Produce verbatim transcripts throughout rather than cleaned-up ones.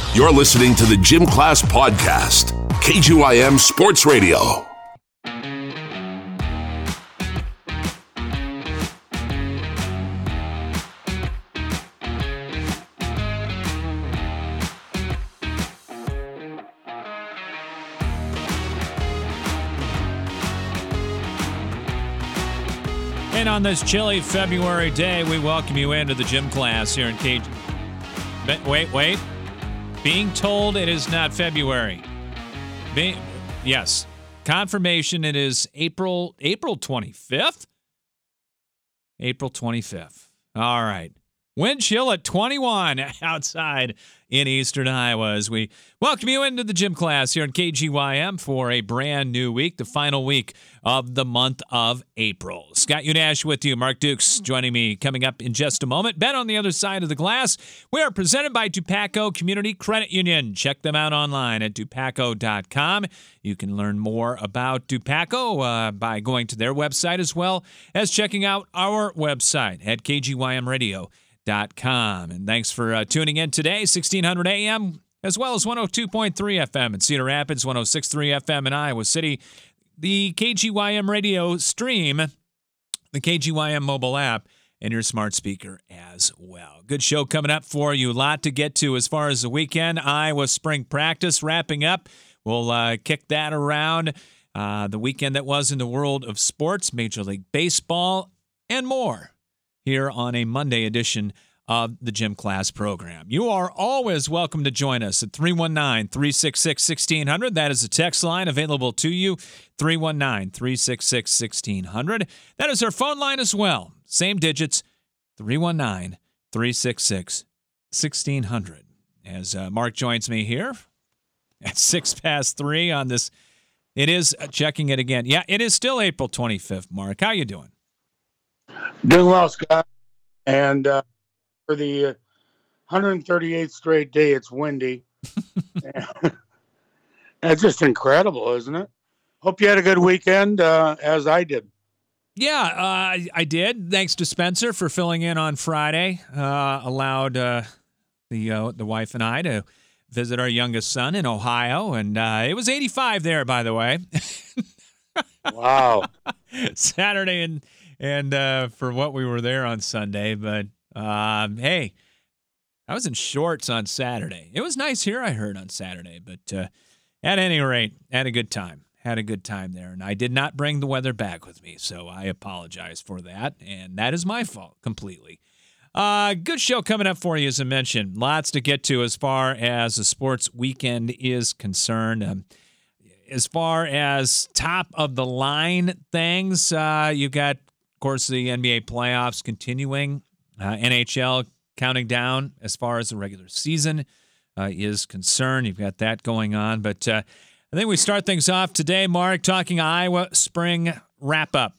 You're listening to the Gym Class Podcast, K G Y M Sports Radio. And on this chilly February day, we welcome you into the gym class here in K G. Wait, wait. Being told it is not February. Be- yes. Confirmation it is April April twenty-fifth. April twenty-fifth. All right. Wind chill at twenty-one outside in eastern Iowa as we welcome you into the gym class here in K G Y M for a brand new week, the final week of the month of April. Scott Unash with you. Mark Dukes joining me coming up in just a moment. Ben on the other side of the glass. We are presented by Dupaco Community Credit Union. Check them out online at dupaco dot com. You can learn more about Dupaco uh, by going to their website as well as checking out our website at k g y m radio dot com. And thanks for uh, tuning in today, sixteen hundred A M, as well as one oh two point three F M in Cedar Rapids, one oh six point three F M in Iowa City, the K G Y M radio stream, the K G Y M mobile app, and your smart speaker as well. Good show coming up for you. A lot to get to as far as the weekend. Iowa spring practice wrapping up. We'll uh, kick that around. Uh, the weekend that was in the world of sports, Major League Baseball, and more here on a Monday edition of the Gym Class program. You are always welcome to join us at three one nine, three six six, one six zero zero. That is a text line available to you, three one nine, three six six, one six zero zero. That is our phone line as well. Same digits, three one nine, three six six, one six zero zero. As uh, Mark joins me here at six past three on this, it is uh, checking it again. Yeah, it is still April twenty-fifth, Mark. How you doing? Doing well, Scott. And uh, for the uh, one hundred thirty-eighth straight day, it's windy. That's just incredible, isn't it? Hope you had a good weekend, uh, as I did. Yeah, uh, I did. Thanks to Spencer for filling in on Friday. Uh, allowed uh, the uh, the wife and I to visit our youngest son in Ohio, and uh, it was eighty-five there, by the way. Wow. Saturday and and uh, for what we were there on Sunday, but um, hey, I was in shorts on Saturday. It was nice here, I heard, on Saturday, but uh, at any rate, had a good time. Had a good time there, and I did not bring the weather back with me, so I apologize for that, and that is my fault completely. Uh, good show coming up for you, as I mentioned. Lots to get to as far as the sports weekend is concerned. Um, as far as top-of-the-line things, uh, you got, of course, the N B A playoffs continuing, uh, N H L counting down as far as the regular season uh, is concerned. You've got that going on, but uh, I think we start things off today, Mark, talking Iowa spring wrap-up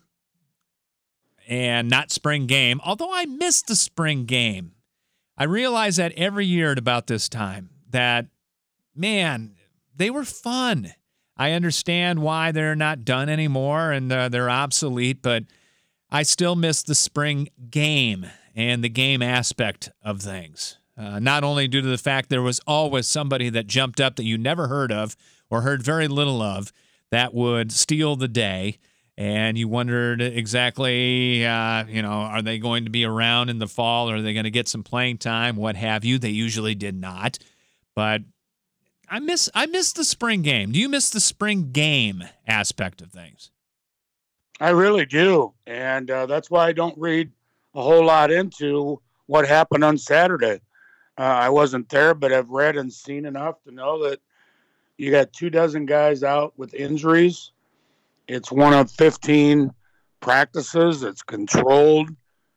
and not spring game, although I missed the spring game. I realize that every year at about this time that, man, they were fun. I understand why they're not done anymore and uh, they're obsolete, but I still miss the spring game and the game aspect of things. Uh, not only due to the fact there was always somebody that jumped up that you never heard of or heard very little of that would steal the day, and you wondered exactly, uh, you know, are they going to be around in the fall? Are they going to get some playing time? What have you? They usually did not, but I miss I miss the spring game. Do you miss the spring game aspect of things? I really do, and uh, that's why I don't read a whole lot into what happened on Saturday. Uh, I wasn't there, but I've read and seen enough to know that you got two dozen guys out with injuries. It's one of fifteen practices. It's controlled.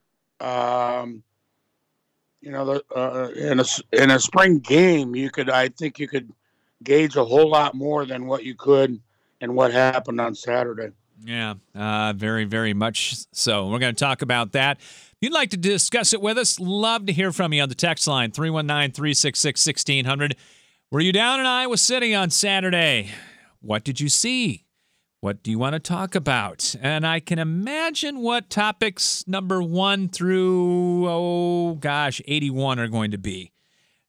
Um, you know, the, uh, in a in a spring game, you could I think you could gauge a whole lot more than what you could and what happened on Saturday. Yeah, uh, very, very much so. We're going to talk about that. If you'd like to discuss it with us, love to hear from you on the text line, three one nine, three six six, one six zero zero. Were you down in Iowa City on Saturday? What did you see? What do you want to talk about? And I can imagine what topics number one through, oh gosh, eighty-one are going to be.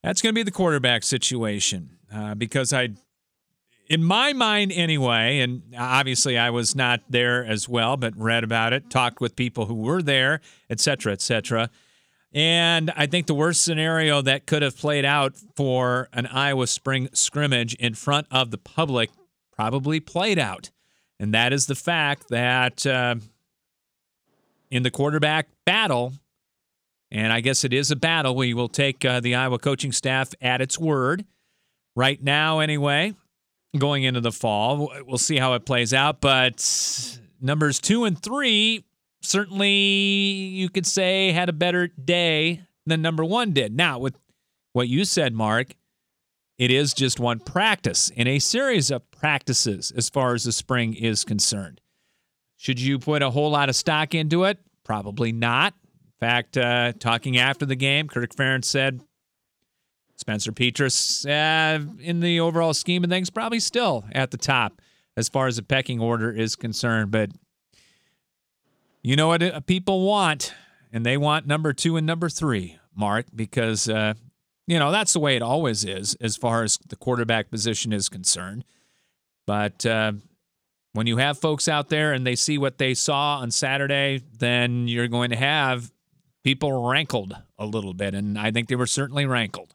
That's going to be the quarterback situation uh, because I, in my mind anyway, and obviously I was not there as well, but read about it, talked with people who were there, et cetera, et cetera. And I think the worst scenario that could have played out for an Iowa spring scrimmage in front of the public probably played out. And that is the fact that uh, in the quarterback battle, and I guess it is a battle. We will take uh, the Iowa coaching staff at its word. Right now, anyway, going into the fall, we'll see how it plays out. But numbers two and three certainly, you could say, had a better day than number one did. Now, with what you said, Mark, it is just one practice in a series of practices as far as the spring is concerned. Should you put a whole lot of stock into it? Probably not. In fact, uh, talking after the game, Kirk Ferentz said Spencer Petras, uh, in the overall scheme of things, probably still at the top as far as the pecking order is concerned. But you know what people want, and they want number two and number three, Mark, because, uh, you know, that's the way it always is as far as the quarterback position is concerned. But uh, when you have folks out there and they see what they saw on Saturday, then you're going to have people rankled a little bit, and I think they were certainly rankled.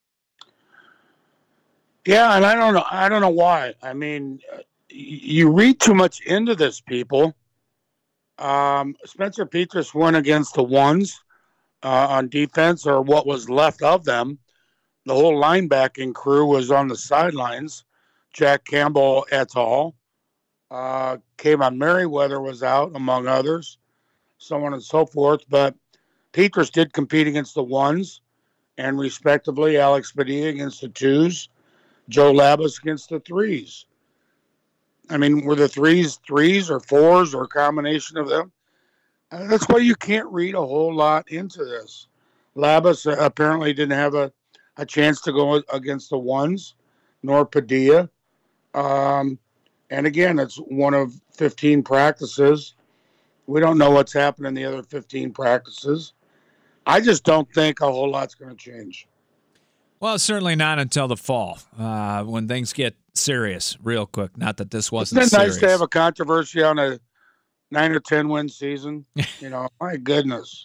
Yeah, and I don't know. I don't know why. I mean, you read too much into this, people. Um, Spencer Petras went against the ones uh, on defense, or what was left of them. The whole linebacking crew was on the sidelines. Jack Campbell et al. Uh, Kayvon Merriweather was out, among others, so on and so forth. But Petras did compete against the ones, and respectively, Alex Padilla against the twos, Joe Labus against the threes. I mean, were the threes threes or fours or a combination of them? Uh, that's why you can't read a whole lot into this. Labus uh, apparently didn't have a, a chance to go against the ones, nor Padilla. Um, and again, it's one of fifteen practices. We don't know what's happened in the other fifteen practices. I just don't think a whole lot's going to change. Well, certainly not until the fall, uh, when things get serious real quick. Not that this wasn't Isn't it serious. nice to have a controversy on a nine or ten win season? You know, my goodness.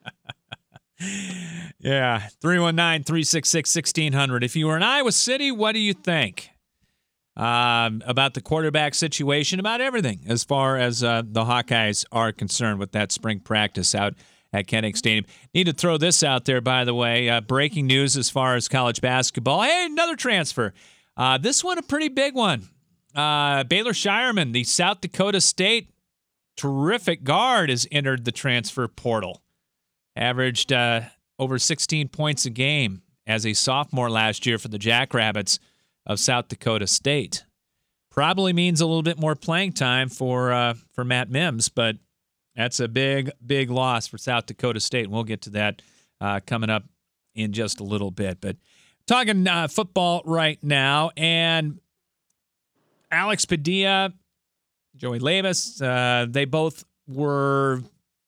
Yeah, three one nine, three six six, one six zero zero. If you were in Iowa City, what do you think um, about the quarterback situation, about everything as far as uh, the Hawkeyes are concerned with that spring practice out at Kinnick Stadium? Need to throw this out there, by the way. Uh, breaking news as far as college basketball. Hey, another transfer. Uh, this one a pretty big one. Uh, Baylor Shireman, the South Dakota State terrific guard, has entered the transfer portal. Averaged uh, over sixteen points a game as a sophomore last year for the Jackrabbits of South Dakota State. Probably means a little bit more playing time for uh, for Matt Mims, but that's a big, big loss for South Dakota State. And we'll get to that uh, coming up in just a little bit. But talking uh, football right now, and Alex Padilla, Joey Labus, uh, they both were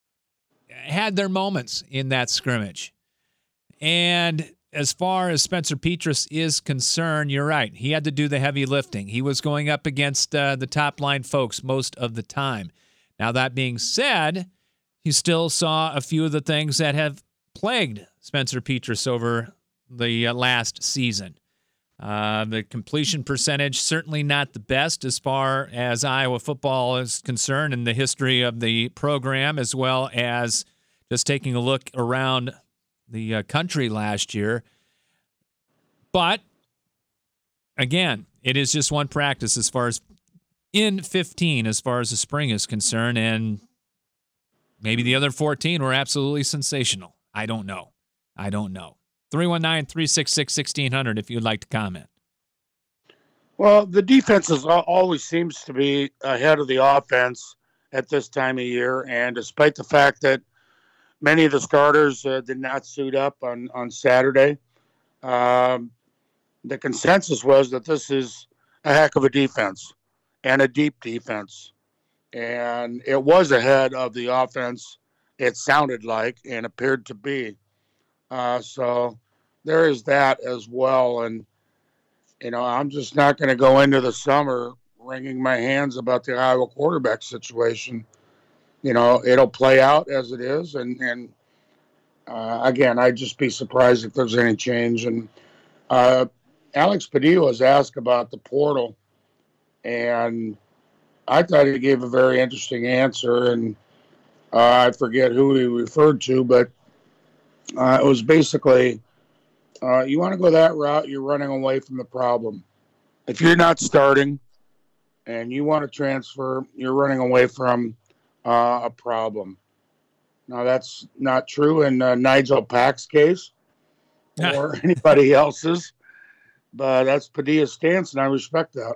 had their moments in that scrimmage. And as far as Spencer Petras is concerned, you're right. He had to do the heavy lifting. He was going up against uh, the top line folks most of the time. Now, that being said, he still saw a few of the things that have plagued Spencer Petras over the uh, last season. Uh, the completion percentage, certainly not the best as far as Iowa football is concerned in the history of the program, as well as just taking a look around the uh, country last year. But, again, it is just one practice as far as in fifteen as far as the spring is concerned, and maybe the other fourteen were absolutely sensational. I don't know. I don't know. three one nine, three six six, one six zero zero if you'd like to comment. Well, the defense is, always seems to be ahead of the offense at this time of year, and despite the fact that many of the starters uh, did not suit up on, on Saturday, um, the consensus was that this is a heck of a defense and a deep defense. And it was ahead of the offense, it sounded like, and appeared to be. Uh, so there is that as well. And, you know, I'm just not going to go into the summer wringing my hands about the Iowa quarterback situation. You know, it'll play out as it is. And, and uh, again, I'd just be surprised if there's any change. And uh, Alex Padilla was asked about the portal, and I thought he gave a very interesting answer. And uh, I forget who he referred to, but uh, it was basically, uh, you want to go that route, you're running away from the problem. If you're not starting and you want to transfer, you're running away from uh, a problem. Now, that's not true in uh, Nigel Pack's case or anybody else's, but that's Padilla's stance, and I respect that.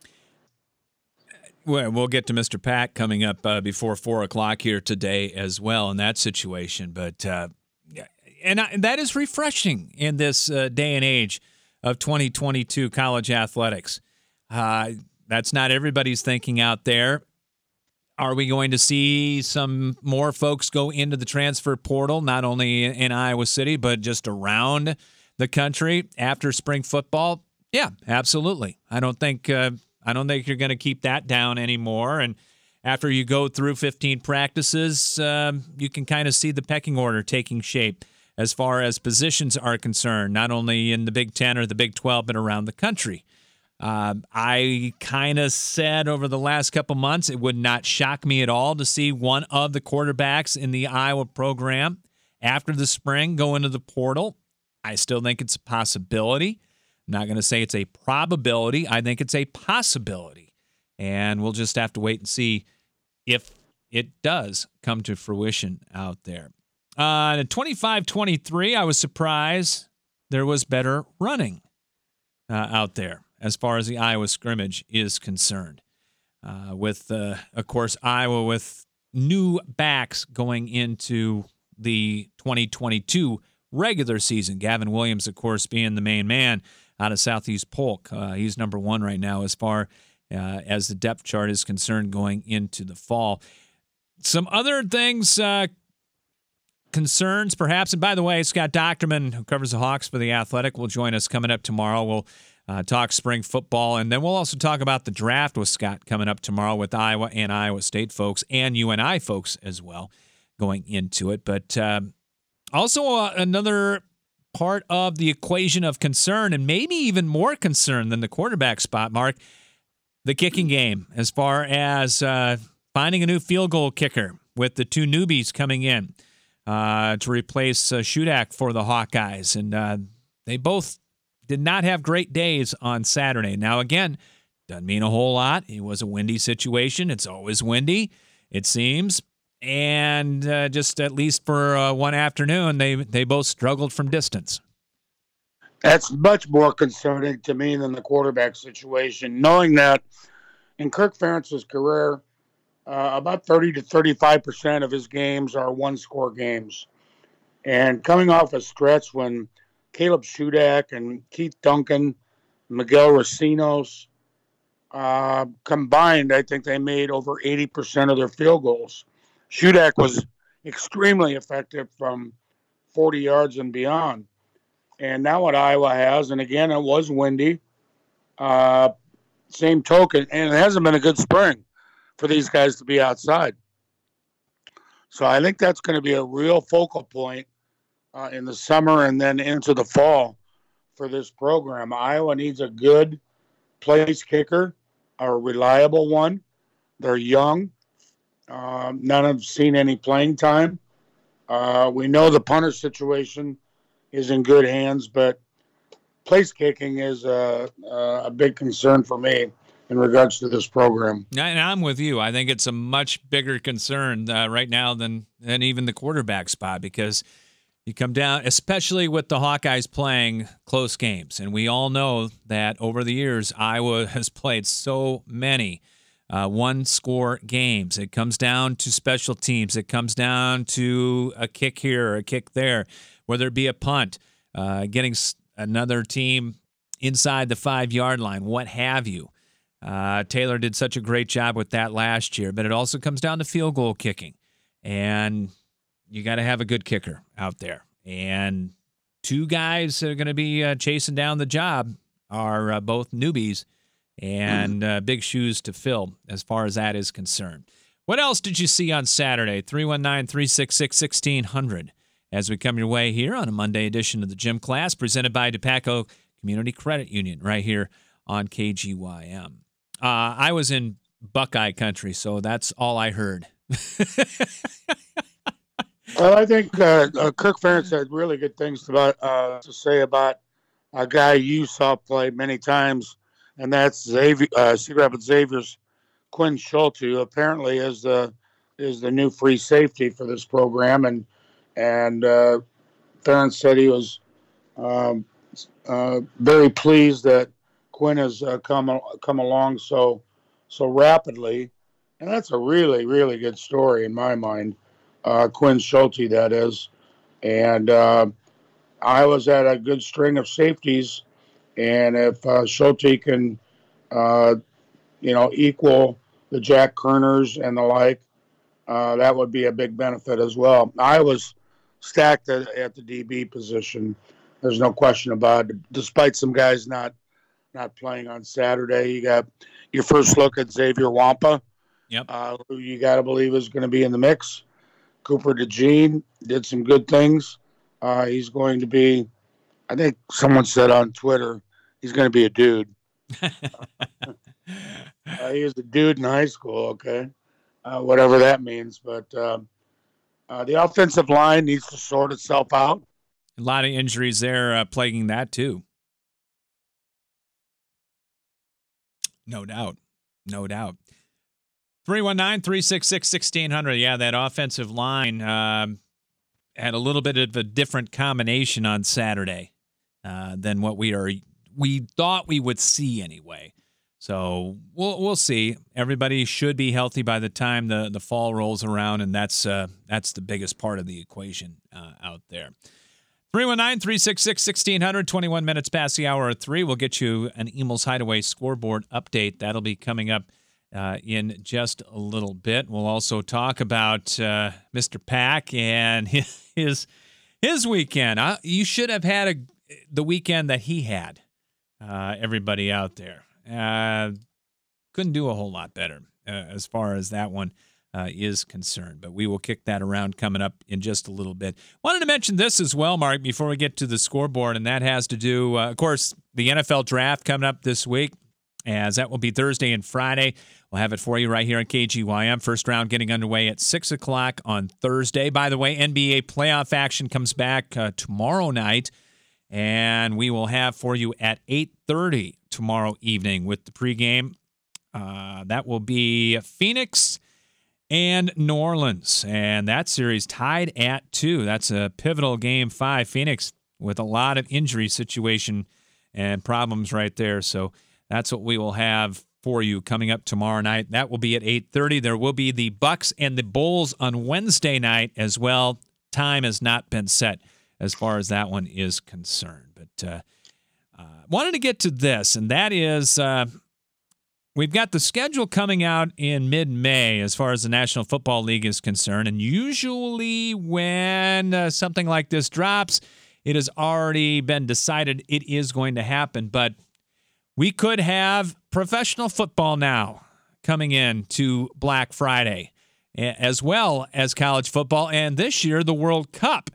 Well, we'll get to Mister Pack coming up uh, before four o'clock here today as well in that situation. But uh, and, I, and that is refreshing in this uh, day and age of twenty twenty-two college athletics. Uh, that's not everybody's thinking out there. Are we going to see some more folks go into the transfer portal, not only in Iowa City, but just around the country after spring football? Yeah, absolutely. I don't think uh, I don't think you're going to keep that down anymore. And after you go through fifteen practices, um, you can kind of see the pecking order taking shape as far as positions are concerned, not only in the Big Ten or the Big twelve, but around the country. Uh, I kind of said over the last couple months it would not shock me at all to see one of the quarterbacks in the Iowa program after the spring go into the portal. I still think it's a possibility. I'm not going to say it's a probability. I think it's a possibility. And we'll just have to wait and see if it does come to fruition out there. Uh, in twenty-five twenty-three, I was surprised there was better running uh, out there as far as the Iowa scrimmage is concerned. Uh, with, uh, of course, Iowa with new backs going into the twenty twenty-two regular season. Gavin Williams, of course, being the main man out of Southeast Polk. Uh, he's number one right now as far uh, as the depth chart is concerned going into the fall. Some other things, uh, concerns perhaps, and by the way, Scott Dochterman, who covers the Hawks for The Athletic, will join us coming up tomorrow. We'll uh, talk spring football, and then we'll also talk about the draft with Scott coming up tomorrow with Iowa and Iowa State folks and U N I folks as well going into it. But um, also uh, another part of the equation of concern, and maybe even more concern than the quarterback spot, Mark, the kicking game, as far as uh, finding a new field goal kicker with the two newbies coming in uh, to replace uh, Shudak for the Hawkeyes. And uh, they both did not have great days on Saturday. Now, again, doesn't mean a whole lot. It was a windy situation. It's always windy, it seems. And uh, just at least for uh, one afternoon, they they both struggled from distance. That's much more concerning to me than the quarterback situation, knowing that in Kirk Ferentz's career, uh, about thirty to thirty-five percent of his games are one-score games. And coming off a stretch when Caleb Shudak and Keith Duncan, Miguel Racinos, uh, combined, I think they made over eighty percent of their field goals. Shudak was extremely effective from forty yards and beyond. And now what Iowa has, and again, it was windy, uh, same token, and it hasn't been a good spring for these guys to be outside. So I think that's going to be a real focal point uh, in the summer and then into the fall for this program. Iowa needs a good place kicker, a reliable one. They're young. Um, none have seen any playing time. Uh, we know the punter situation is in good hands, but place kicking is a, a big concern for me in regards to this program. And I'm with you. I think it's a much bigger concern uh, right now than, than even the quarterback spot, because you come down, especially with the Hawkeyes playing close games. And we all know that over the years, Iowa has played so many Uh, one-score games. It comes down to special teams. It comes down to a kick here or a kick there, whether it be a punt, uh, getting another team inside the five-yard line, what have you. Uh, Taylor did such a great job with that last year, but it also comes down to field goal kicking. And you got to have a good kicker out there. And two guys that are going to be uh, chasing down the job are uh, both newbies, and uh, big shoes to fill as far as that is concerned. What else did you see on Saturday? three one nine, three six six, one six zero zero as we come your way here on a Monday edition of the Gym Class, presented by DePaco Community Credit Union right here on K G Y M. Uh, I was in Buckeye country, so that's all I heard. Well, I think uh, uh, Kirk Ferentz had really good things about uh, to say about a guy you saw play many times, and that's Xavier, uh, Cedar Rapids Xavier's Quinn Schulte, who apparently is the is the new free safety for this program, and and uh, Ferentz said he was um, uh, very pleased that Quinn has uh, come come along so so rapidly, and that's a really really good story in my mind. Uh, Quinn Schulte, that is. And uh, I was at a good string of safeties, and if uh, Schulte can, uh, you know, equal the Jack Kerners and the like, uh, that would be a big benefit as well. I was stacked at, at the D B position. There's no question about it. Despite some guys not not playing on Saturday, you got your first look at Xavier Wampa, yep. uh, who you got to believe is going to be in the mix. Cooper DeJean did some good things. Uh, he's going to be, I think someone said on Twitter, he's going to be a dude. uh, he was a dude in high school, okay? Uh, whatever that means. But uh, uh, the offensive line needs to sort itself out. A lot of injuries there uh, plaguing that too. No doubt. No doubt. three one nine, three six six, one six zero zero. Yeah, that offensive line um, had a little bit of a different combination on Saturday uh, than what we are we thought we would see anyway. So we'll we'll see. Everybody should be healthy by the time the, the fall rolls around, and that's uh, that's the biggest part of the equation uh, out there. three one nine, three six six, one six zero zero, twenty-one minutes past the hour of three. We'll get you an Emil's Hideaway scoreboard update. That'll be coming up Uh, in just a little bit. We'll also talk about uh, Mister Pack and his his, his weekend. Uh, you should have had a, the weekend that he had, uh, everybody out there. Uh, couldn't do a whole lot better uh, as far as that one uh, is concerned. But we will kick that around coming up in just a little bit. Wanted to mention this as well, Mark, before we get to the scoreboard, and that has to do, uh, of course, the N F L draft coming up this week, as that will be Thursday and Friday. We'll have it for you right here on K G Y M. First round getting underway at six o'clock on Thursday. By the way, N B A playoff action comes back uh, tomorrow night, and we will have for you at eight thirty tomorrow evening with the pregame. Uh, that will be Phoenix and New Orleans, and that series tied at two. That's a pivotal game five. Phoenix with a lot of injury situation and problems right there, so that's what we will have for you coming up tomorrow night. That will be at eight thirty. There will be the Bucks and the Bulls on Wednesday night as well. Time has not been set as far as that one is concerned. But uh, uh, wanted to get to this, and that is uh, we've got the schedule coming out in mid-May as far as the National Football League is concerned. And usually when uh, something like this drops, it has already been decided it is going to happen. But we could have professional football now coming in to Black Friday, as well as college football, and this year the World Cup,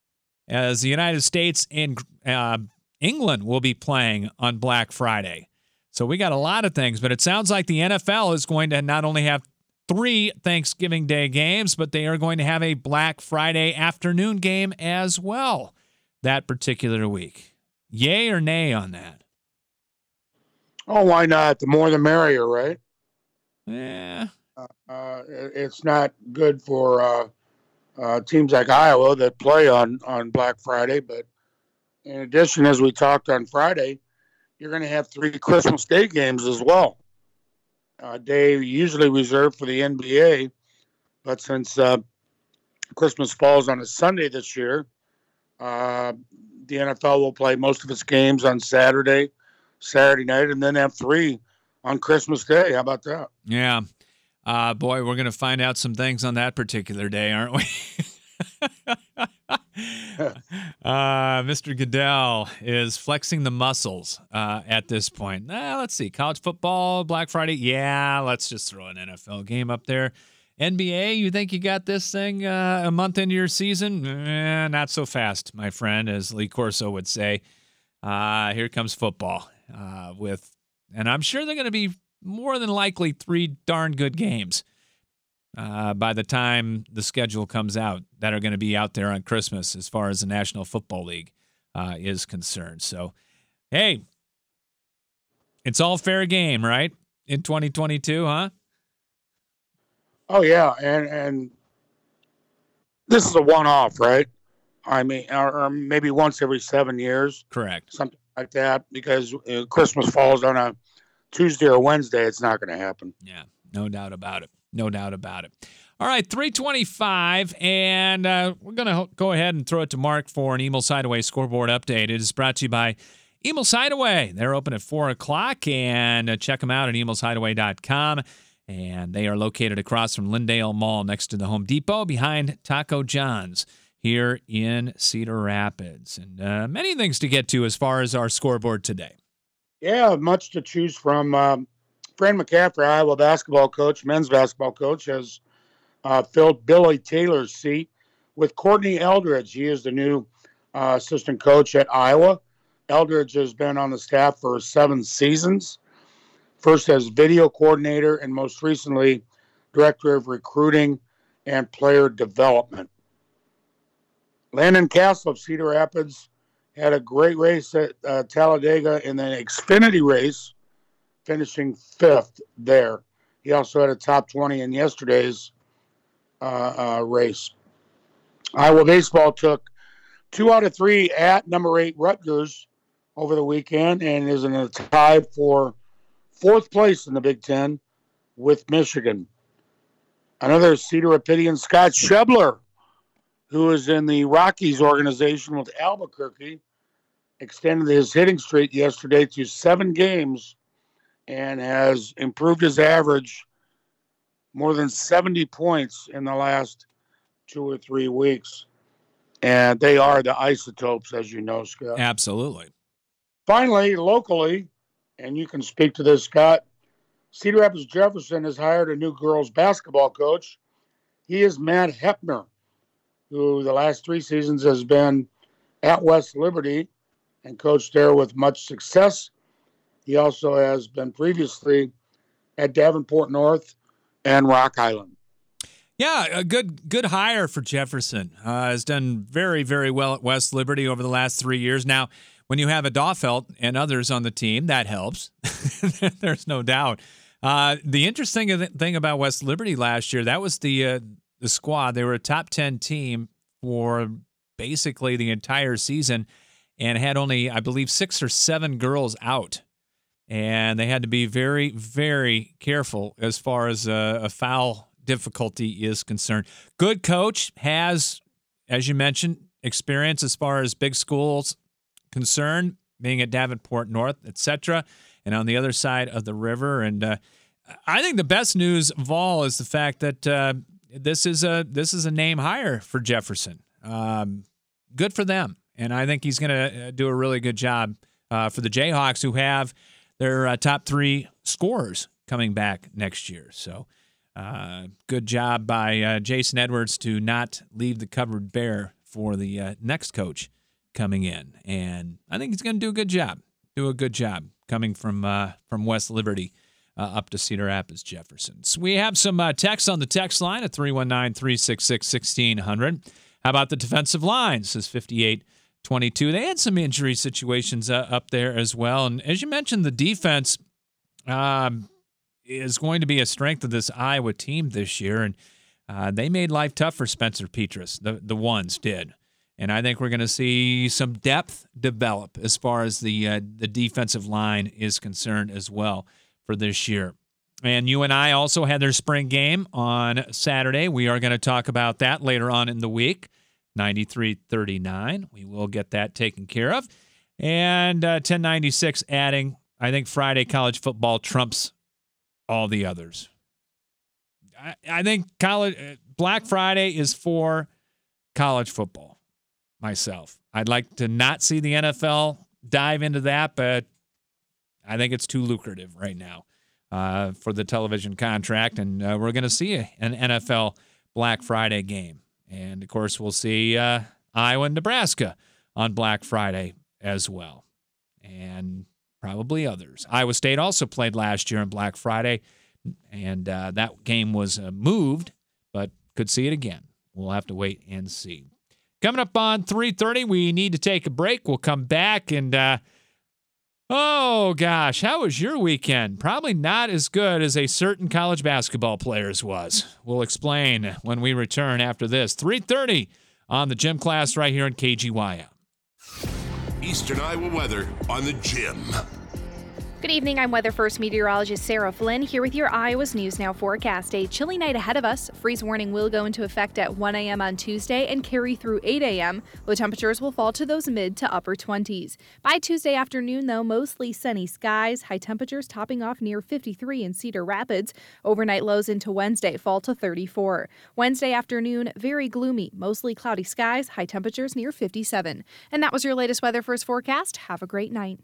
as the United States and uh, England will be playing on Black Friday. So we got a lot of things, but it sounds like the N F L is going to not only have three Thanksgiving Day games, but they are going to have a Black Friday afternoon game as well that particular week. Yay or nay on that? Oh, why not? The more the merrier, right? Yeah. Uh, uh, it's not good for uh, uh, teams like Iowa that play on, on Black Friday. But in addition, as we talked on Friday, you're going to have three Christmas Day games as well. A day usually reserved for the N B A. But since uh, Christmas falls on a Sunday this year, uh, the N F L will play most of its games on Saturday, Saturday night, and then have three on Christmas Day. How about that? Yeah. Uh, boy, we're going to find out some things on that particular day, aren't we? uh, Mister Goodell is flexing the muscles uh, at this point. Uh, let's see. College football, Black Friday. Yeah, let's just throw an N F L game up there. N B A, you think you got this thing uh, a month into your season? Eh, not so fast, my friend, as Lee Corso would say. Uh, here comes football uh, with, and I'm sure they're going to be more than likely three darn good games uh, by the time the schedule comes out that are going to be out there on Christmas as far as the National Football League uh, is concerned. So, hey, it's all fair game, right? In twenty twenty-two, huh? Oh, yeah, and and this is a one-off, right? I mean, or, or maybe once every seven years. Correct. Something like that, because uh, Christmas falls on a Tuesday or Wednesday. It's not going to happen. Yeah, no doubt about it. No doubt about it. All right, three twenty-five, and uh, we're going to go ahead and throw it to Mark for an Emil Sideaway scoreboard update. It is brought to you by Emil Sideaway. They're open at four o'clock, and uh, check them out at emil sideaway dot com. And they are located across from Lindale Mall next to the Home Depot behind Taco John's here in Cedar Rapids. And uh, many things to get to as far as our scoreboard today. Yeah, much to choose from. Um, Fran McCaffrey, Iowa basketball coach, men's basketball coach, has uh, filled Billy Taylor's seat with Courtney Eldridge. He is the new uh, assistant coach at Iowa. Eldridge has been on the staff for seven seasons. First as video coordinator and most recently director of recruiting and player development. Landon Castle of Cedar Rapids had a great race at uh, Talladega in the Xfinity race, finishing fifth there. He also had a top twenty in yesterday's uh, uh, race. Iowa baseball took two out of three at number eight Rutgers over the weekend and is in a tie for fourth place in the Big Ten with Michigan. Another Cedar Rapidian, Scott Schebler, who is in the Rockies organization with Albuquerque, extended his hitting streak yesterday to seven games and has improved his average more than seventy points in the last two or three weeks. And they are the Isotopes, as you know, Scott. Absolutely. Finally, locally, and you can speak to this, Scott, Cedar Rapids Jefferson has hired a new girls basketball coach. He is Matt Hepner, who the last three seasons has been at West Liberty and coached there with much success. He also has been previously at Davenport North and Rock Island. Yeah, a good good hire for Jefferson. Uh, has done very, very well at West Liberty over the last three years. Now, when you have a Daufelt and others on the team, that helps. There's no doubt. Uh, the interesting thing about West Liberty last year, that was the uh, the squad. They were a top ten team for basically the entire season and had only, I believe, six or seven girls out. And they had to be very, very careful as far as uh, a foul difficulty is concerned. Good coach, has, as you mentioned, experience as far as big schools concerned, being at Davenport North, et cetera, and on the other side of the river. And uh, I think the best news of all is the fact that uh, this is a this is a name hire for Jefferson. Um, good for them, and I think he's going to do a really good job uh, for the Jayhawks, who have their uh, top three scorers coming back next year. So uh, good job by uh, Jason Edwards to not leave the cupboard bare for the uh, next coach coming in. And I think he's going to do a good job, do a good job coming from uh, from West Liberty uh, up to Cedar Rapids Jefferson. So we have some uh, text on the text line at three one nine, three six six, one six zero zero. How about the defensive line? Says fifty-eight twenty-two. They had some injury situations uh, up there as well. And as you mentioned, the defense um, is going to be a strength of this Iowa team this year. And uh, they made life tough for Spencer Petras. The, the ones did. And I think we're going to see some depth develop as far as the uh, the defensive line is concerned as well for this year. And U N I also had their spring game on Saturday. We are going to talk about that later on in the week. ninety-three thirty-nine. We will get that taken care of. And uh, ten ninety-six adding, I think Friday college football trumps all the others. I, I think college Black Friday is for college football. myself. I'd like to not see the N F L dive into that, but I think it's too lucrative right now uh, for the television contract, and uh, we're going to see a, an N F L Black Friday game. And, of course, we'll see uh, Iowa and Nebraska on Black Friday as well, and probably others. Iowa State also played last year on Black Friday, and uh, that game was uh, moved, but could see it again. We'll have to wait and see. Coming up on three thirty, we need to take a break. We'll come back and, uh, oh, gosh, how was your weekend? Probably not as good as a certain college basketball player's was. We'll explain when we return after this. three thirty on the Gym Class right here on K G Y M. Eastern Iowa weather on the Gym. Good evening, I'm Weather First meteorologist Sarah Flynn here with your Iowa's News Now forecast. A chilly night ahead of us. Freeze warning will go into effect at one a.m. on Tuesday and carry through eight a.m. Low temperatures will fall to those mid to upper twenties. By Tuesday afternoon, though, mostly sunny skies. High temperatures topping off near fifty-three in Cedar Rapids. Overnight lows into Wednesday fall to thirty-four. Wednesday afternoon, very gloomy, mostly cloudy skies. High temperatures near fifty-seven. And that was your latest Weather First forecast. Have a great night.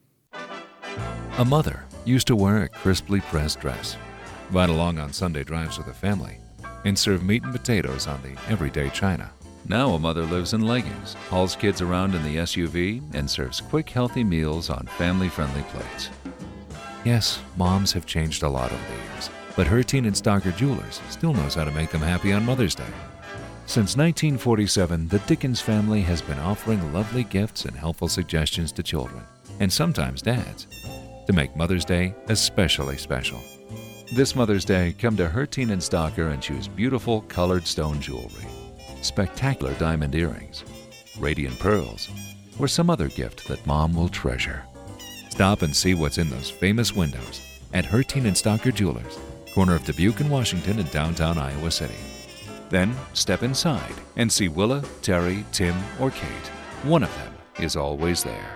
A mother used to wear a crisply pressed dress, ride along on Sunday drives with her family, and serve meat and potatoes on the everyday china. Now a mother lives in leggings, hauls kids around in the S U V, and serves quick, healthy meals on family-friendly plates. Yes, moms have changed a lot over the years, but Hertine and Stocker Jewelers still knows how to make them happy on Mother's Day. Since nineteen forty-seven, the Dickens family has been offering lovely gifts and helpful suggestions to children, and sometimes dads, to make Mother's Day especially special. This Mother's Day, come to Hertine and Stocker and choose beautiful colored stone jewelry, spectacular diamond earrings, radiant pearls, or some other gift that Mom will treasure. Stop and see what's in those famous windows at Hertine and Stocker Jewelers, corner of Dubuque and Washington in downtown Iowa City. Then step inside and see Willa, Terry, Tim, or Kate. One of them is always there.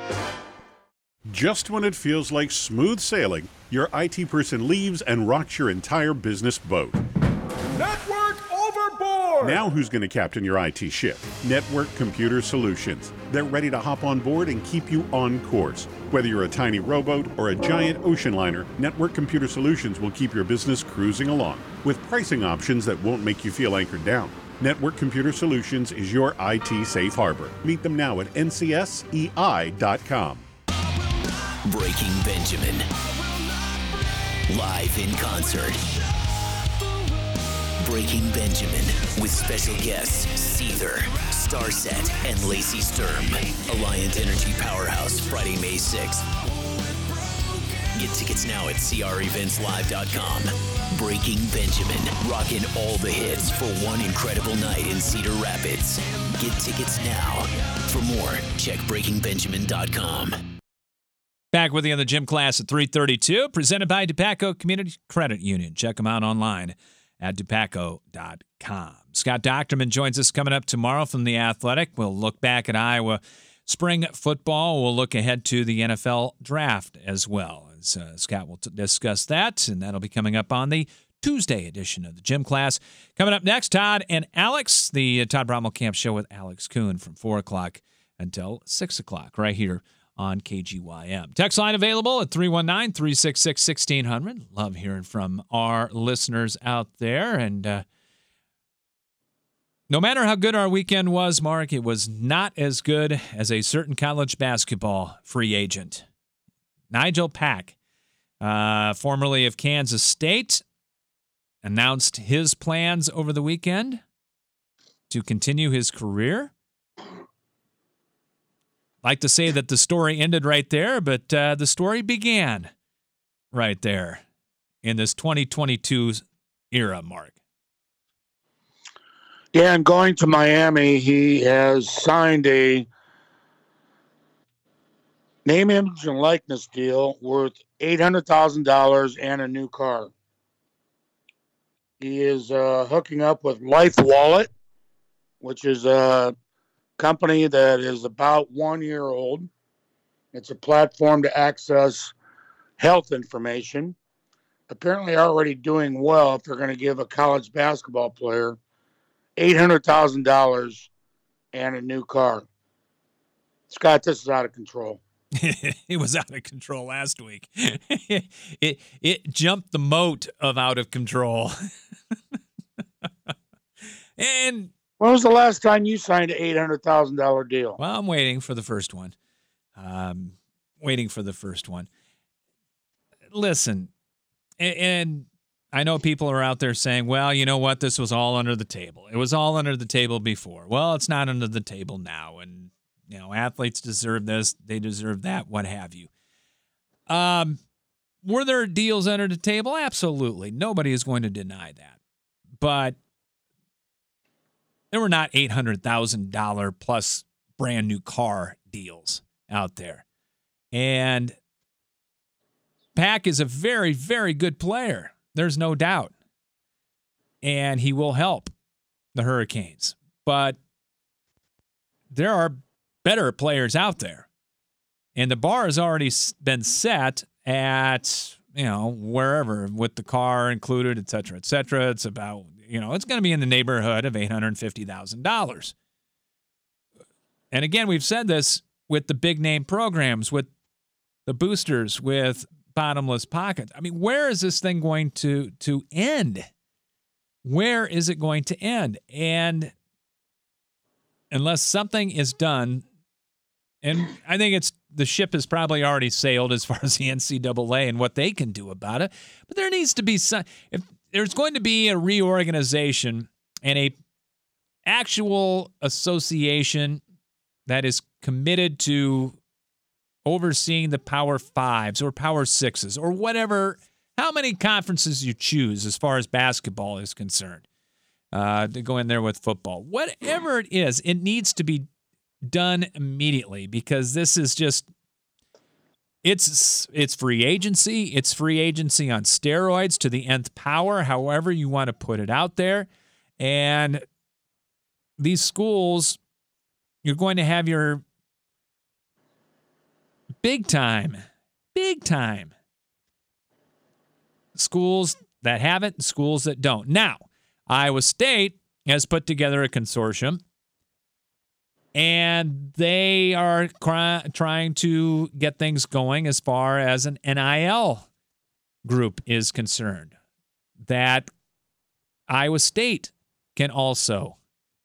Just when it feels like smooth sailing, your I T person leaves and rocks your entire business boat. Network overboard! Now who's going to captain your I T ship? Network Computer Solutions. They're ready to hop on board and keep you on course. Whether you're a tiny rowboat or a giant ocean liner, Network Computer Solutions will keep your business cruising along with pricing options that won't make you feel anchored down. Network Computer Solutions is your I T safe harbor. Meet them now at N C S E I dot com. Breaking Benjamin. Live in concert. Breaking Benjamin with special guests Seether, Starset, and Lacey Sturm. Alliant Energy Powerhouse, Friday, May sixth. Get tickets now at C R events live dot com. Breaking Benjamin, rocking all the hits for one incredible night in Cedar Rapids. Get tickets now. For more, check breaking benjamin dot com. Back with you on the Gym Class at three thirty-two, presented by DePaco Community Credit Union. Check them out online at depaco dot com. Scott Docterman joins us coming up tomorrow from The Athletic. We'll look back at Iowa spring football. We'll look ahead to the N F L draft as well. As, uh, Scott will t- discuss that, and that'll be coming up on the Tuesday edition of the Gym Class. Coming up next, Todd and Alex, the uh, Todd Brommelkamp Show with Alex Kuhn from four o'clock until six o'clock right here on K G Y M. Text line available at three one nine, three six six, one six zero zero. Love hearing from our listeners out there. And uh, no matter how good our weekend was, Mark, it was not as good as a certain college basketball free agent. Nigel Pack, uh, formerly of Kansas State, announced his plans over the weekend to continue his career. Like to say that the story ended right there, but uh, the story began right there in this twenty twenty-two era, Mark. Yeah, and going to Miami, he has signed a name, image, and likeness deal worth eight hundred thousand dollars and a new car. He is uh, hooking up with Life Wallet, which is a company that is about one year old. It's a platform to access health information. Apparently already doing well if they're going to give a college basketball player eight hundred thousand dollars and a new car. Scott, this is out of control. It was out of control last week. it it jumped the moat of out of control. And when was the last time you signed an eight hundred thousand dollars deal? Well, I'm waiting for the first one. Um, waiting for the first one. Listen, and, and I know people are out there saying, well, you know what? This was all under the table. It was all under the table before. Well, it's not under the table now. And, you know, athletes deserve this. They deserve that, what have you. Um, were there deals under the table? Absolutely. Nobody is going to deny that. But there were not eight hundred thousand dollars plus brand new car deals out there. And Pack is a very, very good player. There's no doubt. And he will help the Hurricanes. But there are better players out there. And the bar has already been set at, you know, wherever, with the car included, et cetera, et cetera. It's about, you know, it's going to be in the neighborhood of eight hundred fifty thousand dollars. And again, we've said this with the big name programs, with the boosters, with bottomless pockets. I mean, where is this thing going to, to end? Where is it going to end? And unless something is done, and I think it's the ship has probably already sailed as far as the N C double A and what they can do about it, but there needs to be some, if there's going to be a reorganization and a actual association that is committed to overseeing the Power Fives or Power Sixes or whatever, how many conferences you choose as far as basketball is concerned, uh, to go in there with football. Whatever it is, it needs to be done immediately, because this is just, it's it's free agency. It's free agency on steroids to the nth power, however you want to put it out there. And these schools, you're going to have your big time, big time schools that have it and schools that don't. Now, Iowa State has put together a consortium, and they are cry- trying to get things going as far as an N I L group is concerned, that Iowa State can also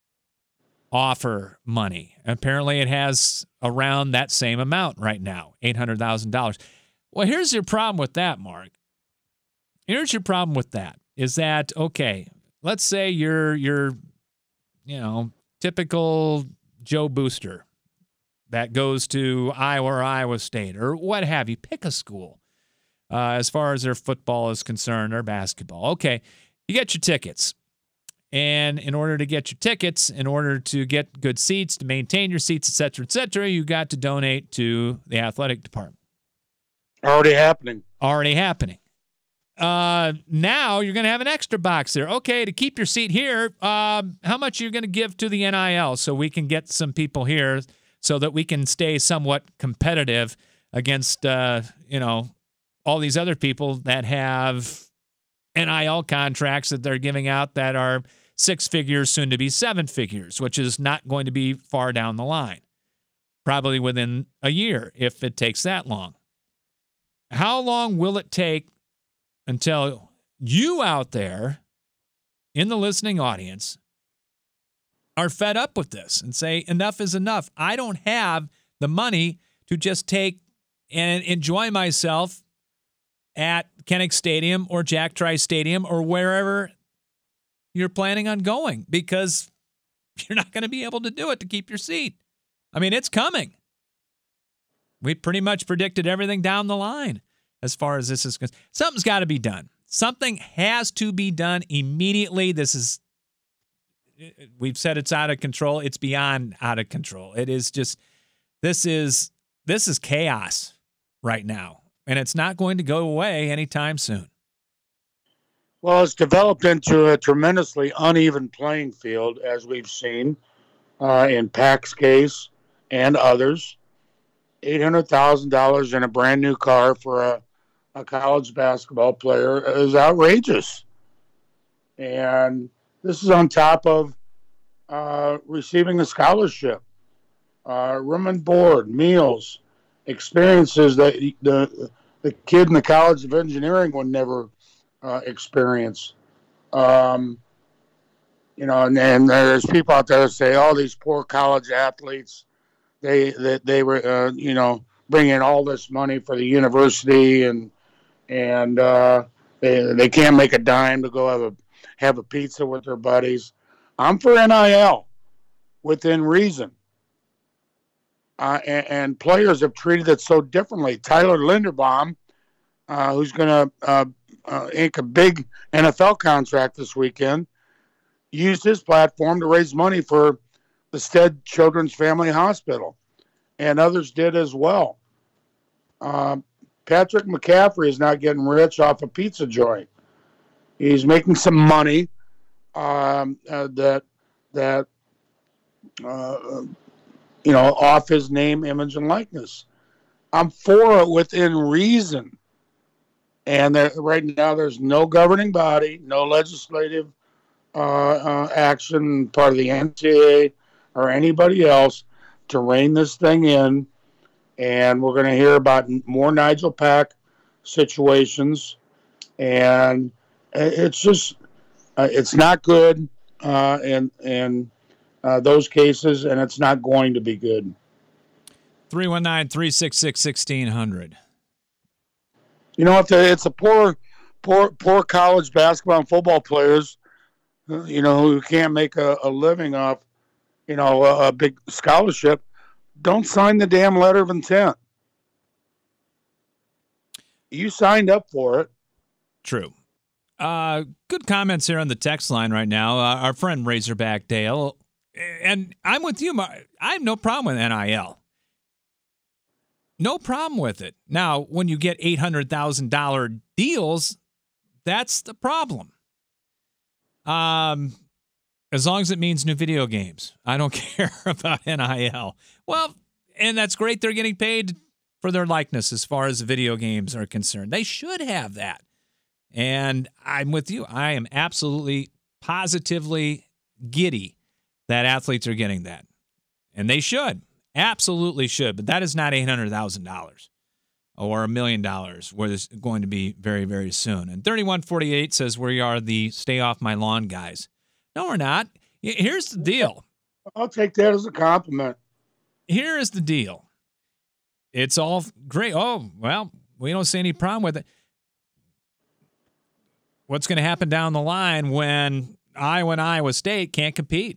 offer money. Apparently it has around that same amount right now, eight hundred thousand dollars. Well, here's your problem with that, Mark. Here's your problem with that, is that, okay, let's say you're, you're, you know, typical Joe Booster that goes to Iowa or Iowa State or what have you. Pick a school uh, as far as their football is concerned or basketball. Okay, you get your tickets. And in order to get your tickets, in order to get good seats, to maintain your seats, et cetera, et cetera, you got to donate to the athletic department. Already happening. Already happening. Uh, now you're going to have an extra box there. Okay, to keep your seat here, uh, how much are you going to give to the N I L so we can get some people here so that we can stay somewhat competitive against, uh, you know, all these other people that have N I L contracts that they're giving out that are six figures, soon to be seven figures, which is not going to be far down the line, probably within a year if it takes that long. How long will it take until you out there in the listening audience are fed up with this and say, enough is enough? I don't have the money to just take and enjoy myself at Kinnick Stadium or Jack Trice Stadium or wherever you're planning on going, because you're not going to be able to do it to keep your seat. I mean, it's coming. We pretty much predicted everything down the line as far as this is concerned. Something's got to be done. Something has to be done immediately. This is, we've said it's out of control. It's beyond out of control. It is just, this is, this is chaos right now. And it's not going to go away anytime soon. Well, it's developed into a tremendously uneven playing field, as we've seen uh, in Pack's case and others. eight hundred thousand dollars in a brand new car for a, a college basketball player is outrageous. And this is on top of uh, receiving a scholarship, uh, room and board, meals, experiences that the the kid in the College of Engineering would never uh, experience. Um, you know, and, and there's people out there that say, "Oh, these poor college athletes, they they, they were, uh, you know, bringing all this money for the university, and and uh, they they can't make a dime to go have a have a pizza with their buddies." I'm for N I L within reason. Uh, and, and players have treated it so differently. Tyler Linderbaum, uh, who's going to uh, uh, ink a big N F L contract this weekend, used his platform to raise money for the Stead Children's Family Hospital, and others did as well. Uh, Patrick McCaffrey is not getting rich off a pizza joint. He's making some money um, uh, that that. Uh, you know, off his name, image, and likeness. I'm for it within reason. And there, right now, there's no governing body, no legislative uh, uh, action, part of the N C double A or anybody else to rein this thing in. And we're going to hear about more Nigel Pack situations. And it's just, uh, it's not good. Uh, and, and, Uh, those cases, and it's not going to be good. three one nine, three six six, one six zero zero. You know, if it's a poor, poor, poor college basketball and football players, you know, who can't make a, a living off, you know, a, a big scholarship, don't sign the damn letter of intent. You signed up for it. True. Uh, good comments here on the text line right now. Uh, our friend Razorback Dale. And I'm with you. I have no problem with N I L. No problem with it. Now, when you get eight hundred thousand dollars deals, that's the problem. Um, as long as it means new video games. I don't care about N I L. Well, and that's great. They're getting paid for their likeness as far as video games are concerned. They should have that. And I'm with you. I am absolutely, positively giddy that athletes are getting that. And they should. Absolutely should. But that is not eight hundred thousand dollars or a million dollars, where it's going to be very, very soon. And thirty-one forty-eight says, we are the stay off my lawn guys. No, we're not. Here's the deal. I'll take that as a compliment. Here is the deal. It's all great. Oh, well, we don't see any problem with it. What's going to happen down the line when Iowa and Iowa State can't compete?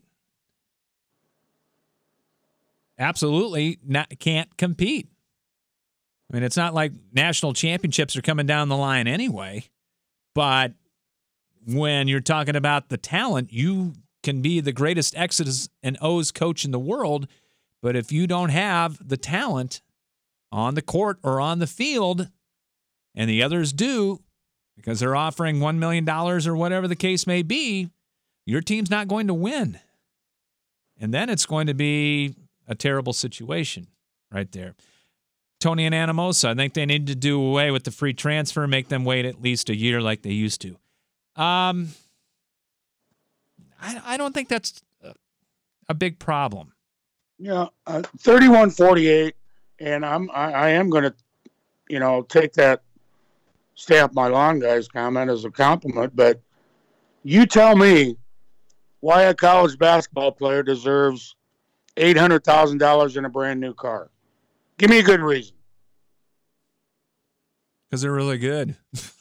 Absolutely not, can't compete. I mean, it's not like national championships are coming down the line anyway. But when you're talking about the talent, you can be the greatest X's and O's coach in the world. But if you don't have the talent on the court or on the field, and the others do, because they're offering one million dollars or whatever the case may be, your team's not going to win. And then it's going to be a terrible situation right there. Tony and Anamosa, I think they need to do away with the free transfer, make them wait at least a year like they used to. Um, I, I don't think that's a, a big problem. Yeah, uh, thirty-one forty-eight, and I'm I, I am going to, you know, take that stay up my lawn guys comment as a compliment. But you tell me why a college basketball player deserves eight hundred thousand dollars in a brand new car. Give me a good reason. Because they're really good.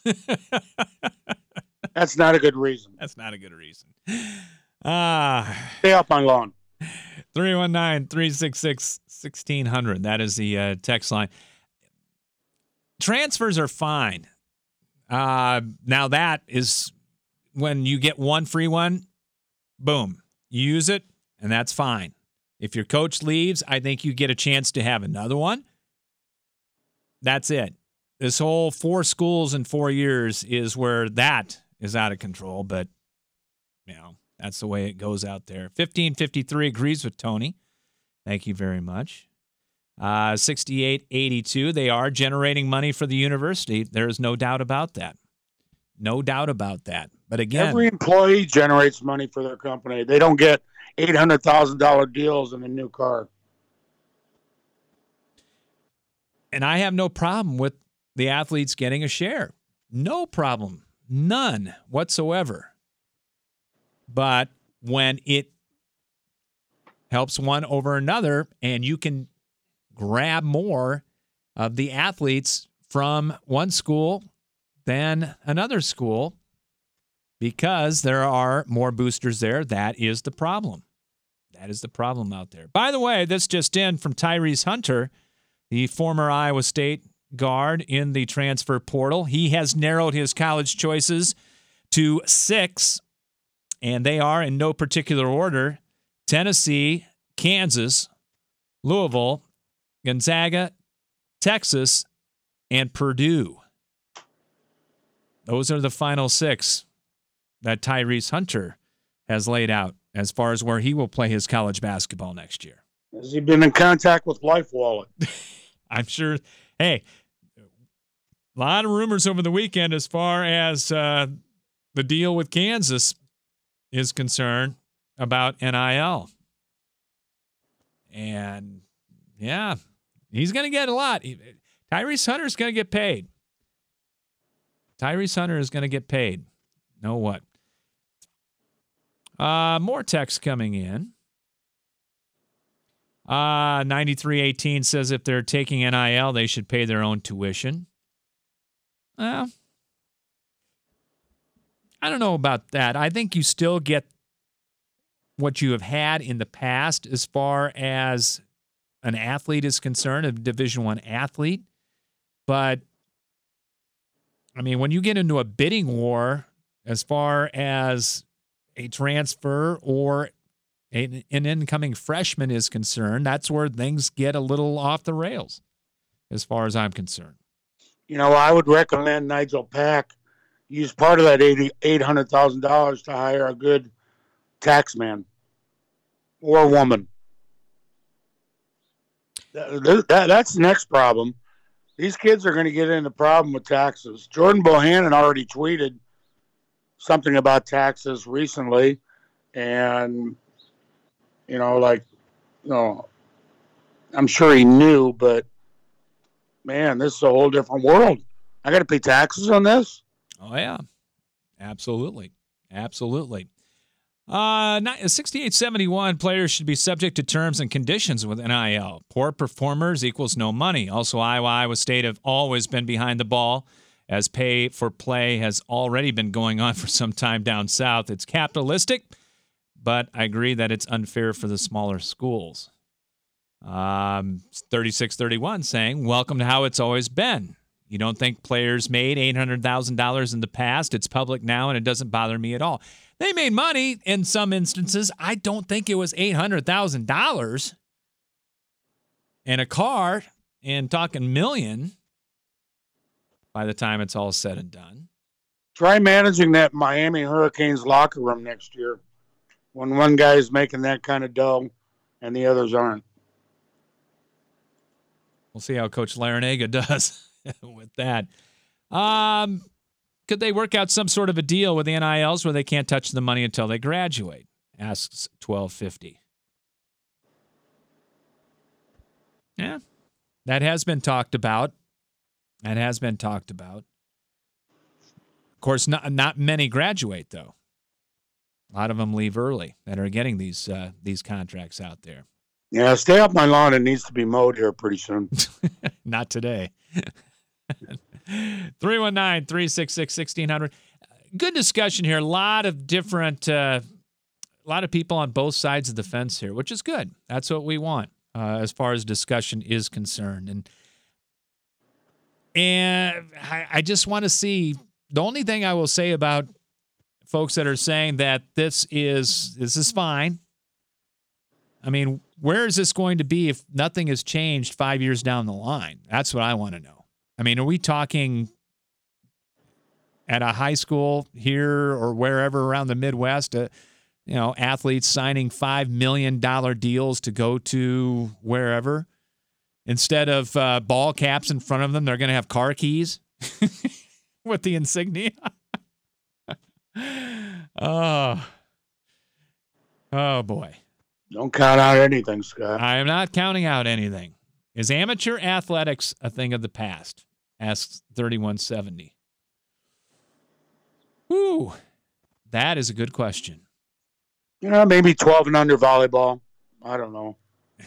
That's not a good reason. That's not a good reason. Ah, uh, stay off my lawn. three one nine, three six six, one six zero zero. That is the uh, text line. Transfers are fine. Uh, now that is when you get one free one, boom, you use it, and that's fine. If your coach leaves, I think you get a chance to have another one. That's it. This whole four schools in four years is where that is out of control, but, you know, that's the way it goes out there. fifteen fifty-three agrees with Tony. Thank you very much. Uh, sixty-eight eighty-two, they are generating money for the university. There is no doubt about that. No doubt about that. But again, every employee generates money for their company. They don't get eight hundred thousand dollars deals in a new car. And I have no problem with the athletes getting a share. No problem. None whatsoever. But when it helps one over another and you can grab more of the athletes from one school than another school because there are more boosters there, that is the problem. That is the problem out there. By the way, this just in from Tyrese Hunter, the former Iowa State guard in the transfer portal. He has narrowed his college choices to six, and they are in no particular order: Tennessee, Kansas, Louisville, Gonzaga, Texas, and Purdue. Those are the final six that Tyrese Hunter has laid out as far as where he will play his college basketball next year. Has he been in contact with Life Wallet? I'm sure. Hey, a lot of rumors over the weekend as far as uh, the deal with Kansas is concerned about N I L. And, yeah, he's going to get a lot. Tyrese Hunter is going to get paid. Tyrese Hunter is going to get paid. Know what? Uh, more text coming in. Uh, ninety-three eighteen says if they're taking N I L, they should pay their own tuition. Well, I don't know about that. I think you still get what you have had in the past as far as an athlete is concerned, a Division One athlete. But, I mean, when you get into a bidding war as far as a transfer or an incoming freshman is concerned, that's where things get a little off the rails as far as I'm concerned. You know, I would recommend Nigel Pack use part of that eight hundred thousand dollars to hire a good tax man or woman. That, that, that's the next problem. These kids are going to get into a problem with taxes. Jordan Bohannon already tweeted something about taxes recently, and you know, like, you know, I'm sure he knew, but man, this is a whole different world. I got to pay taxes on this. Oh yeah, absolutely, absolutely. Uh, sixty-eight seventy-one players should be subject to terms and conditions with N I L. Poor performers equals no money. Also, Iowa, Iowa State have always been behind the ball, as pay for play has already been going on for some time down south. It's capitalistic, but I agree that it's unfair for the smaller schools. Um, thirty-six thirty-one saying, welcome to how it's always been. You don't think players made eight hundred thousand dollars in the past? It's public now, and it doesn't bother me at all. They made money in some instances. I don't think it was eight hundred thousand dollars and a car and talking million by the time it's all said and done. Try managing that Miami Hurricanes locker room next year when one guy is making that kind of dough and the others aren't. We'll see how Coach Larinaga does with that. Um, could they work out some sort of a deal with the N I Ls where they can't touch the money until they graduate? Asks twelve fifty. Yeah, that has been talked about. That has been talked about. Of course, not not many graduate, though. A lot of them leave early that are getting these uh, these contracts out there. Yeah, stay off my lawn. It needs to be mowed here pretty soon. Not today. three one nine, three six six, one six zero zero. Good discussion here. A lot of different, uh, a lot of people on both sides of the fence here, which is good. That's what we want uh, as far as discussion is concerned. And and I, I just want to see, the only thing I will say about folks that are saying that this is this is fine. I mean, where is this going to be if nothing has changed five years down the line? That's what I want to know. I mean, are we talking at a high school here or wherever around the Midwest, uh, you know, athletes signing five million dollars deals to go to wherever? Instead of uh, ball caps in front of them, they're going to have car keys with the insignia. oh, oh boy. Don't count out anything, Scott. I am not counting out anything. Is amateur athletics a thing of the past? Asks thirty-one seventy. Whew. That is a good question. You know, maybe twelve and under volleyball. I don't know.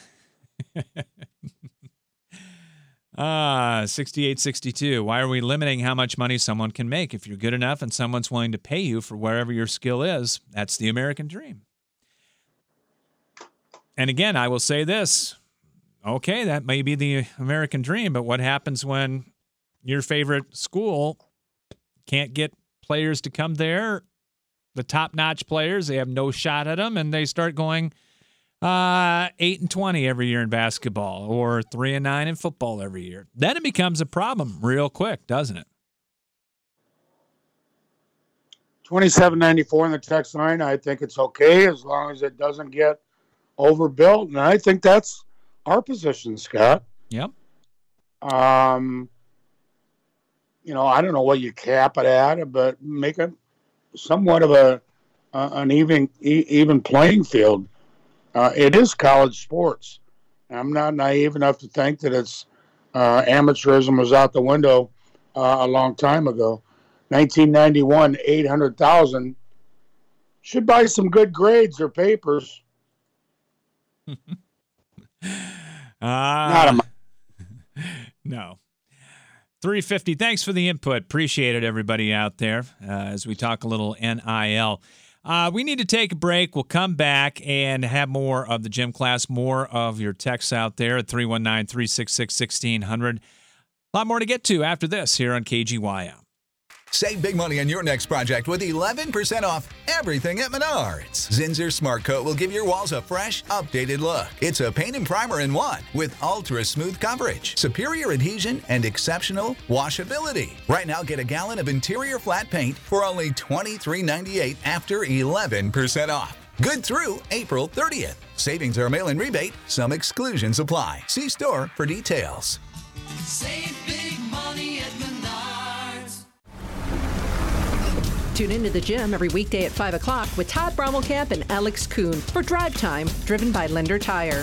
Ah, sixty-eight sixty-two. Why are we limiting how much money someone can make? If you're good enough and someone's willing to pay you for wherever your skill is, that's the American dream. And again, I will say this. Okay, that may be the American dream, but what happens when your favorite school can't get players to come there, the top-notch players, they have no shot at them, and they start going uh, eight and twenty every year in basketball or three and nine in football every year? Then it becomes a problem real quick, doesn't it? twenty-seven ninety-four in the text line. I think it's okay as long as it doesn't get overbuilt, and I think that's our position, Scott. Yep. Um, you know, I don't know what you cap it at, but make it somewhat of a uh, an even e- even playing field. Uh, it is college sports. I'm not naive enough to think that it's uh, amateurism was out the window uh, a long time ago. nineteen ninety-one, eight hundred thousand should buy some good grades or papers. uh, Not a no. three fifty. Thanks for the input. Appreciate it, everybody out there, uh, as we talk a little N I L. Uh, we need to take a break. We'll come back and have more of the gym class, more of your texts out there at three one nine, three six six, one six zero zero. A lot more to get to after this here on K G Y M. Save big money on your next project with eleven percent off everything at Menards. Zinsser Smart Coat will give your walls a fresh, updated look. It's a paint and primer in one with ultra smooth coverage, superior adhesion, and exceptional washability. Right now, get a gallon of interior flat paint for only twenty-three ninety-eight after eleven percent off. Good through April thirtieth. Savings are a mail-in rebate. Some exclusions apply. See store for details. Save big money at Menards. Tune into the gym every weekday at five o'clock with Todd Brommelkamp and Alex Kuhn for Drive Time, driven by Lender Tire.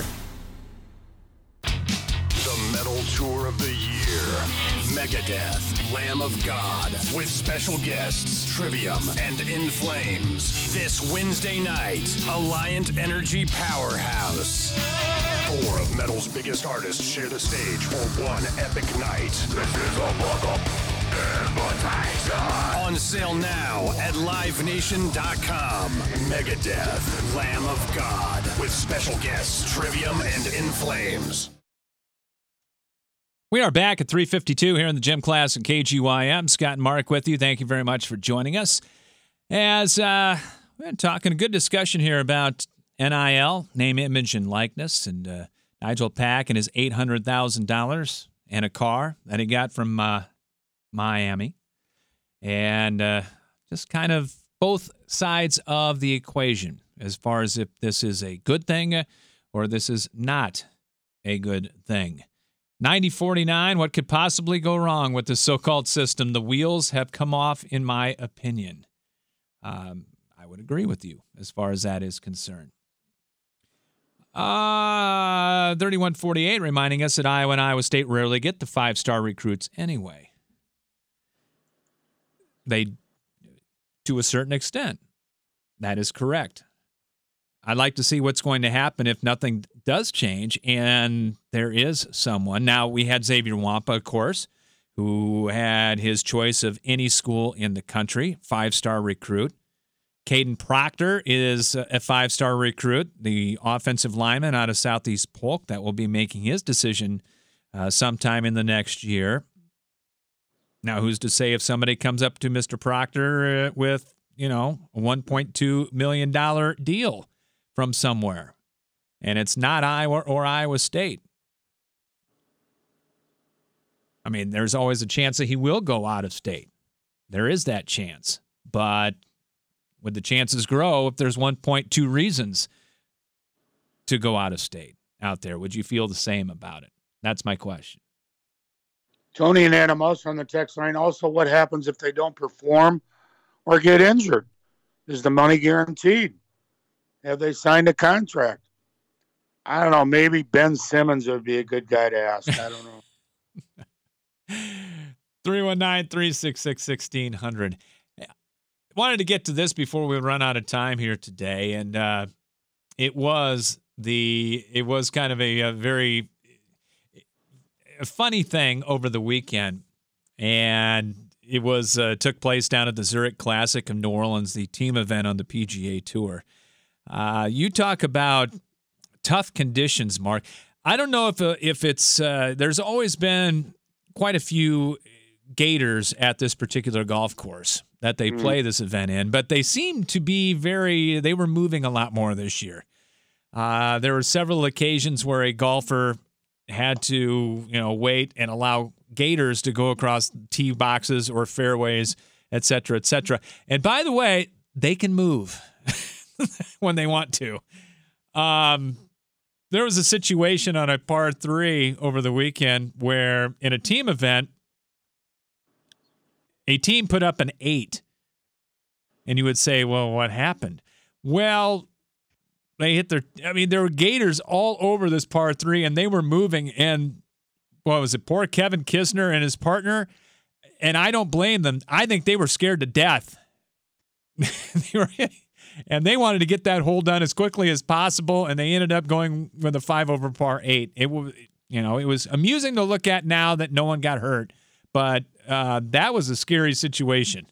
The metal tour of the year. Megadeth, Lamb of God, with special guests, Trivium and In Flames. This Wednesday night, Alliant Energy Powerhouse. Four of metal's biggest artists share the stage for one epic night. This is a mother invitation. On sale now at live nation dot com. Megadeth, Lamb of God, with special guests, Trivium and In Flames. We are back at three fifty-two here in the gym class at K G Y M. Scott and Mark with you. Thank you very much for joining us. As uh, we're talking a good discussion here about N I L, name, image, and likeness, and uh, Nigel Pack and his eight hundred thousand dollars and a car that he got from uh, Miami. And uh, just kind of both sides of the equation as far as if this is a good thing or this is not a good thing. ninety forty-nine, what could possibly go wrong with this so-called system? The wheels have come off, in my opinion. Um, I would agree with you as far as that is concerned. Uh, thirty-one forty-eight reminding us that Iowa and Iowa State rarely get the five-star recruits anyway. They, to a certain extent, that is correct. I'd like to see what's going to happen if nothing does change and there is someone. Now, we had Xavier Wampa, of course, who had his choice of any school in the country, five-star recruit. Caden Proctor is a five-star recruit, the offensive lineman out of Southeast Polk that will be making his decision uh, sometime in the next year. Now, who's to say if somebody comes up to Mister Proctor uh, with, you know, a one point two million dollars deal from somewhere, and it's not Iowa or Iowa State. I mean, there's always a chance that he will go out of state. There is that chance. But would the chances grow if there's one point two reasons to go out of state out there? Would you feel the same about it? That's my question. Tony and Adam also on the text line. Also, what happens if they don't perform or get injured? Is the money guaranteed? Have they signed a contract? I don't know. Maybe Ben Simmons would be a good guy to ask. I don't know. three one nine, three six six, one six zero zero. Wanted to get to this before we run out of time here today, and uh, it was the it was kind of a, a very a funny thing over the weekend, and it was uh, took place down at the Zurich Classic of New Orleans, the team event on the P G A Tour. Uh, you talk about tough conditions, Mark. I don't know if uh, if it's uh, there's always been quite a few gators at this particular golf course that they mm. play this event in, but they seem to be very, they were moving a lot more this year. Uh, there were several occasions where a golfer had to, you know, wait and allow gators to go across tee boxes or fairways, et cetera, et cetera. And by the way, they can move when they want to. Um, there was a situation on a par three over the weekend where in a team event, a team put up an eight. And you would say, well, what happened? Well, they hit their, I mean, there were gators all over this par three, and they were moving. And what was it? Poor Kevin Kisner and his partner. And I don't blame them. I think they were scared to death. they were, and they wanted to get that hole done as quickly as possible. And they ended up going with a five over par eight. It was, you know, it was amusing to look at now that no one got hurt. But uh, that was a scary situation.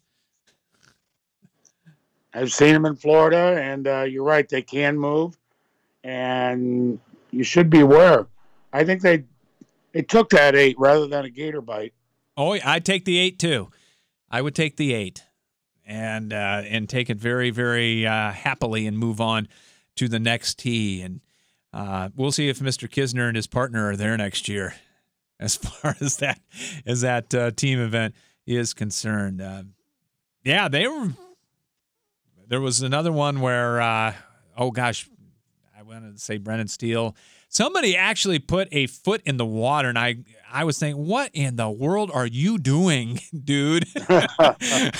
I've seen them in Florida, and uh, you're right, they can move, and you should be aware. I think they they took that eight rather than a gator bite. Oh, I'd take the eight too. I would take the eight, and uh, and take it very, very uh, happily and move on to the next tee. And uh, we'll see if Mister Kisner and his partner are there next year, as far as that as that uh, team event is concerned. Uh, yeah, they were. There was another one where, uh, oh gosh, I wanted to say Brennan Steele. Somebody actually put a foot in the water, and I, I was thinking, what in the world are you doing, dude? uh,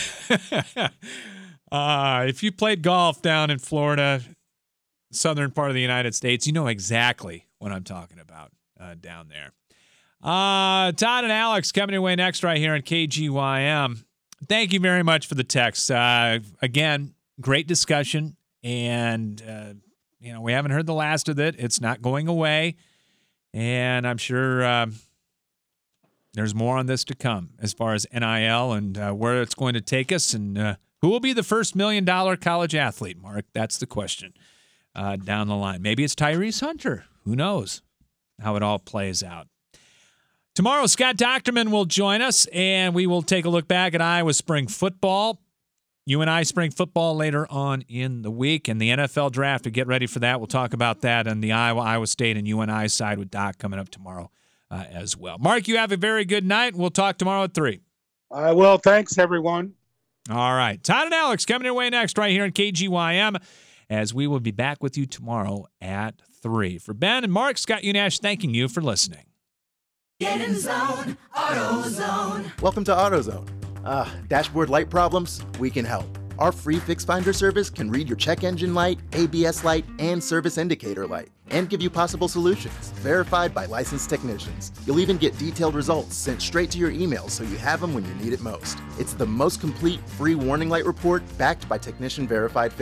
if you played golf down in Florida, southern part of the United States, you know exactly what I'm talking about uh, down there. Uh, Todd and Alex coming your way next right here on K G Y M. Thank you very much for the text. Uh, again, great discussion, and uh, you know, we haven't heard the last of it. It's not going away, and I'm sure um, there's more on this to come as far as N I L and uh, where it's going to take us, and uh, who will be the first million-dollar college athlete, Mark? That's the question uh, down the line. Maybe it's Tyrese Hunter. Who knows how it all plays out. Tomorrow, Scott Docterman will join us, and we will take a look back at Iowa spring football. U N I spring football later on in the week, and the N F L draft to get ready for that. We'll talk about that on the Iowa, Iowa State, and U N I side with Doc coming up tomorrow uh, as well. Mark, you have a very good night. We'll talk tomorrow at three. I uh, will. Thanks, everyone. All right. Todd and Alex coming your way next right here on K G Y M, as we will be back with you tomorrow at three. For Ben and Mark, Scott Unash thanking you for listening. Get in zone, AutoZone. Welcome to AutoZone. Uh, dashboard light problems? We can help. Our free Fix Finder service can read your check engine light, A B S light, and service indicator light, and give you possible solutions, verified by licensed technicians. You'll even get detailed results sent straight to your email so you have them when you need it most. It's the most complete free warning light report backed by technician verified